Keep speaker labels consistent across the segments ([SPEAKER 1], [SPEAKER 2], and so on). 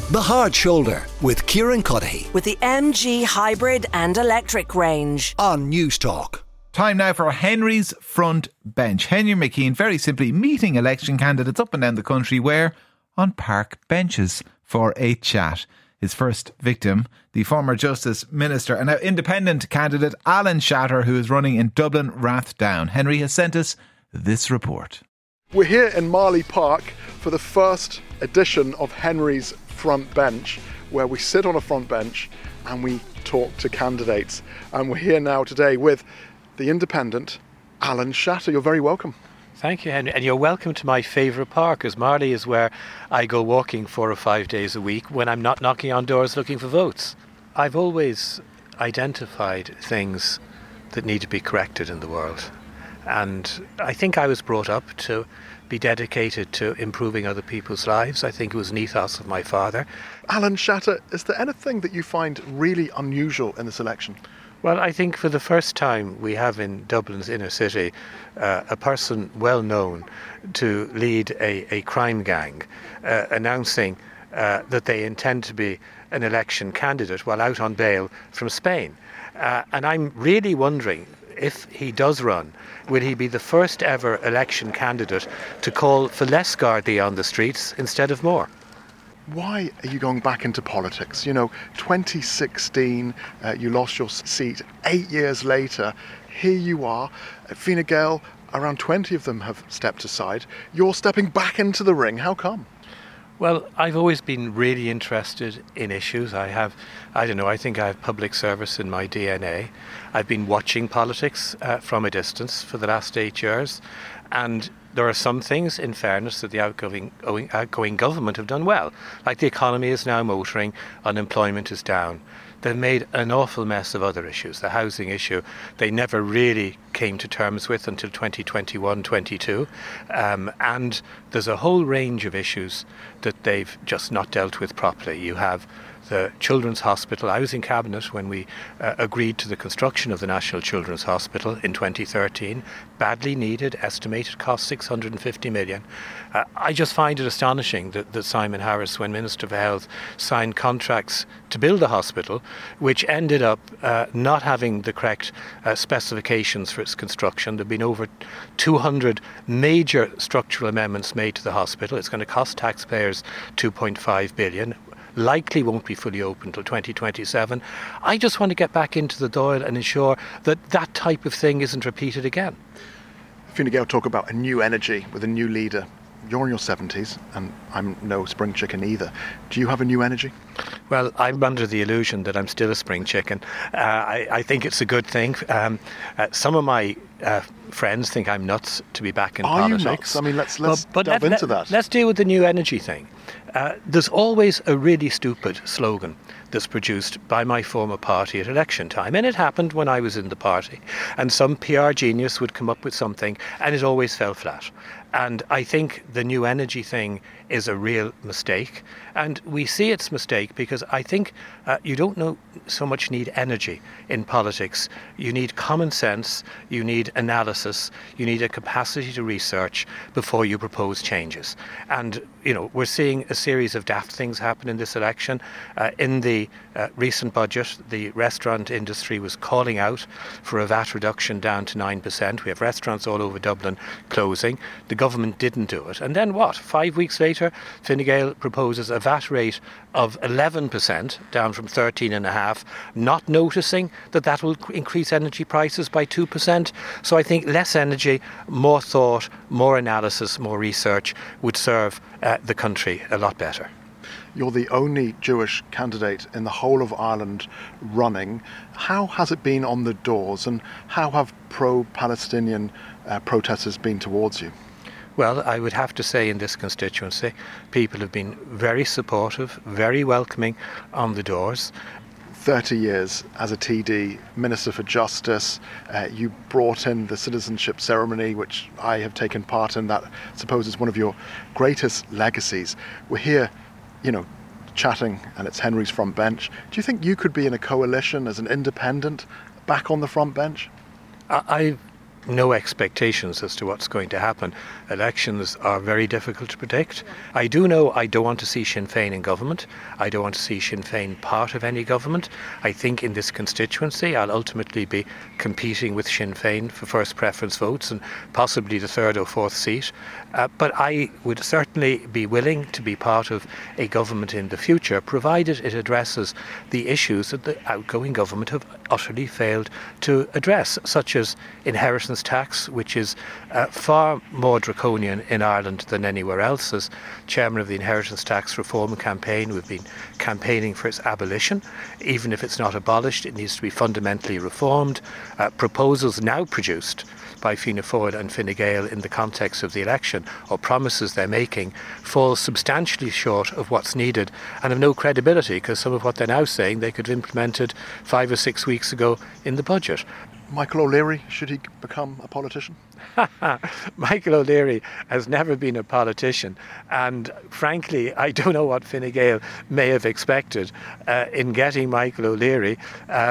[SPEAKER 1] The Hard Shoulder with Kieran Cuddihy
[SPEAKER 2] with the MG hybrid and electric range
[SPEAKER 1] on News Talk.
[SPEAKER 3] Time now for Henry's Front Bench. Henry McKean, very simply meeting election candidates up and down the country where on park benches for a chat. His first victim, the former Justice Minister and now independent candidate Alan Shatter, who is running in Dublin Rathdown. Henry has sent us this report.
[SPEAKER 4] We're here in Marley Park for the first edition of Henry's Front Bench, where we sit on a front bench and we talk to candidates. And we're here now today with the independent Alan Shatter. You're very welcome.
[SPEAKER 5] Thank you, Henry. And you're welcome to my favourite park, as Marley is where I go walking 4 or 5 days a week when I'm not knocking on doors looking for votes. I've always identified things that need to be corrected in the world. And I think I was brought up to be dedicated to improving other people's lives. I think it was an ethos of my father.
[SPEAKER 4] Alan Shatter, is there anything that you find really unusual in this election?
[SPEAKER 5] Well, I think for the first time we have in Dublin's inner city a person well known to lead a crime gang announcing that they intend to be an election candidate while out on bail from Spain. And I'm really wondering, if he does run, will he be the first ever election candidate to call for less Gardaí on the streets instead of more?
[SPEAKER 4] Why are you going back into politics? 2016, you lost your seat. 8 years later, here you are. Fine Gael, around 20 of them have stepped aside. You're stepping back into the ring. How come?
[SPEAKER 5] Well, I've always been really interested in issues. I think I have public service in my DNA. I've been watching politics from a distance for the last 8 years. And there are some things, in fairness, that the outgoing government have done well. Like the economy is now motoring, unemployment is down. They've made an awful mess of other issues. The housing issue, they never really came to terms with until 2021-22. And there's a whole range of issues that they've just not dealt with properly. You have the Children's Hospital. I was in Cabinet when we agreed to the construction of the National Children's Hospital in 2013. Badly needed, estimated cost 650 million. I just find it astonishing that Simon Harris, when Minister for Health, signed contracts to build a hospital, which ended up not having the correct specifications for its construction. There have been over 200 major structural amendments made to the hospital. It's going to cost taxpayers 2.5 billion. Likely won't be fully open until 2027. I just want to get back into the Dáil and ensure that that type of thing isn't repeated again.
[SPEAKER 4] Fine Gael talk about a new energy with a new leader. You're in your 70s and I'm no spring chicken either. Do you have a new energy?
[SPEAKER 5] Well, I'm under the illusion that I'm still a spring chicken. I think it's a good thing. Some of my friends think I'm nuts to be back in politics.
[SPEAKER 4] Are you nuts? I mean, let's delve into that.
[SPEAKER 5] Let's deal with the new energy thing. There's always a really stupid slogan that's produced by my former party at election time. And it happened when I was in the party. And some PR genius would come up with something and it always fell flat. And I think the new energy thing is a real mistake. And we see it's a mistake because I think you don't so much need energy in politics. You need common sense, you need analysis, you need a capacity to research before you propose changes. And, we're seeing a series of daft things happen in this election. In the recent budget, the restaurant industry was calling out for a VAT reduction down to 9%. We have restaurants all over Dublin closing. The government didn't do it. And then what? 5 weeks later, Fine Gael proposes a VAT rate of 11%, down from 13.5%, not noticing that will increase energy prices by 2%. So I think less energy, more thought, more analysis, more research would serve the country a lot better.
[SPEAKER 4] You're the only Jewish candidate in the whole of Ireland running. How has it been on the doors and how have pro-Palestinian protesters been towards you?
[SPEAKER 5] Well, I would have to say in this constituency, people have been very supportive, very welcoming on the doors.
[SPEAKER 4] 30 years as a TD, Minister for Justice, you brought in the citizenship ceremony, which I have taken part in. That, I suppose, is one of your greatest legacies. We're here, chatting, and it's Henry's Front Bench. Do you think you could be in a coalition as an independent back on the front bench?
[SPEAKER 5] I've no expectations as to what's going to happen. Elections are very difficult to predict. I do know I don't want to see Sinn Féin in government. I don't want to see Sinn Féin part of any government. I think in this constituency I'll ultimately be competing with Sinn Féin for first preference votes and possibly the third or fourth seat. But I would certainly be willing to be part of a government in the future, provided it addresses the issues that the outgoing government have utterly failed to address, such as inheritance tax, which is far more draconian in Ireland than anywhere else. As chairman of the Inheritance Tax Reform Campaign, we've been campaigning for its abolition. Even if it's not abolished, it needs to be fundamentally reformed. Proposals now produced by Fianna Fáil and Fine Gael in the context of the election, or promises they're making, fall substantially short of what's needed and have no credibility, because some of what they're now saying they could have implemented 5 or 6 weeks ago in the budget.
[SPEAKER 4] Michael O'Leary, should he become a politician?
[SPEAKER 5] Michael O'Leary has never been a politician, and frankly I don't know what Fine Gael may have expected in getting Michael O'Leary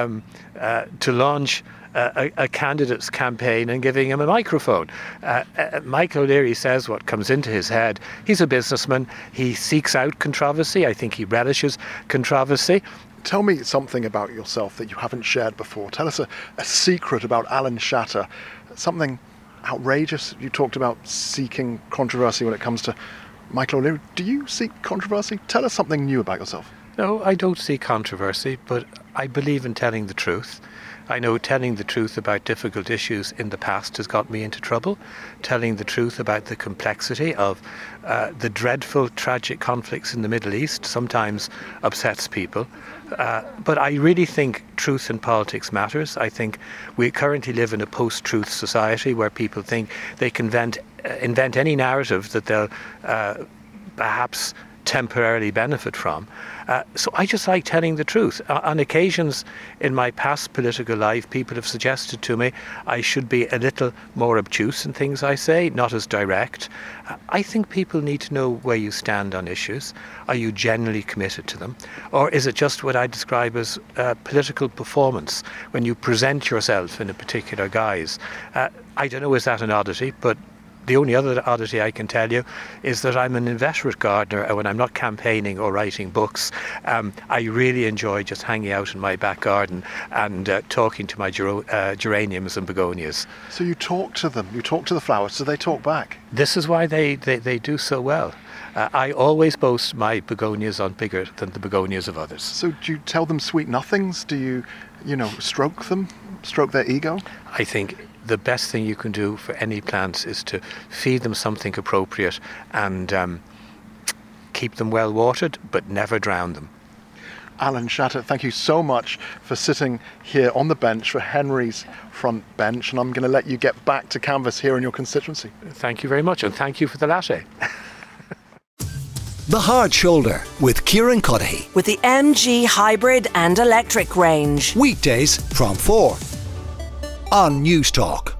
[SPEAKER 5] to launch a candidate's campaign and giving him a microphone. Michael O'Leary says what comes into his head. He's a businessman. He seeks out controversy. I think he relishes controversy.
[SPEAKER 4] Tell me something about yourself that you haven't shared before. Tell us a secret about Alan Shatter, something outrageous. You talked about seeking controversy when it comes to Michael O'Leary. Do you seek controversy? Tell us something new about yourself.
[SPEAKER 5] No, I don't seek controversy, but I believe in telling the truth. I know telling the truth about difficult issues in the past has got me into trouble. Telling the truth about the complexity of the dreadful, tragic conflicts in the Middle East sometimes upsets people. But I really think truth in politics matters. I think we currently live in a post-truth society where people think they can invent any narrative that they'll perhaps temporarily benefit from. So I just like telling the truth. On occasions in my past political life, people have suggested to me I should be a little more obtuse in things I say, not as direct. I think people need to know where you stand on issues. Are you genuinely committed to them? Or is it just what I describe as political performance, when you present yourself in a particular guise? I don't know, is that an oddity? But the only other oddity I can tell you is that I'm an inveterate gardener, and when I'm not campaigning or writing books, I really enjoy just hanging out in my back garden and talking to my geraniums and begonias.
[SPEAKER 4] So you talk to them, you talk to the flowers, so they talk back?
[SPEAKER 5] This is why they do so well. I always boast my begonias are bigger than the begonias of others.
[SPEAKER 4] So do you tell them sweet nothings? Do you stroke them, stroke their ego?
[SPEAKER 5] I think the best thing you can do for any plants is to feed them something appropriate and keep them well watered, but never drown them.
[SPEAKER 4] Alan Shatter, thank you so much for sitting here on the bench for Henry's Front Bench, and I'm going to let you get back to canvass here in your constituency.
[SPEAKER 5] Thank you very much, and thank you for the latte.
[SPEAKER 1] The Hard Shoulder with Kieran Cuddihy.
[SPEAKER 2] With the MG hybrid and electric range.
[SPEAKER 1] Weekdays from 4 on News Talk.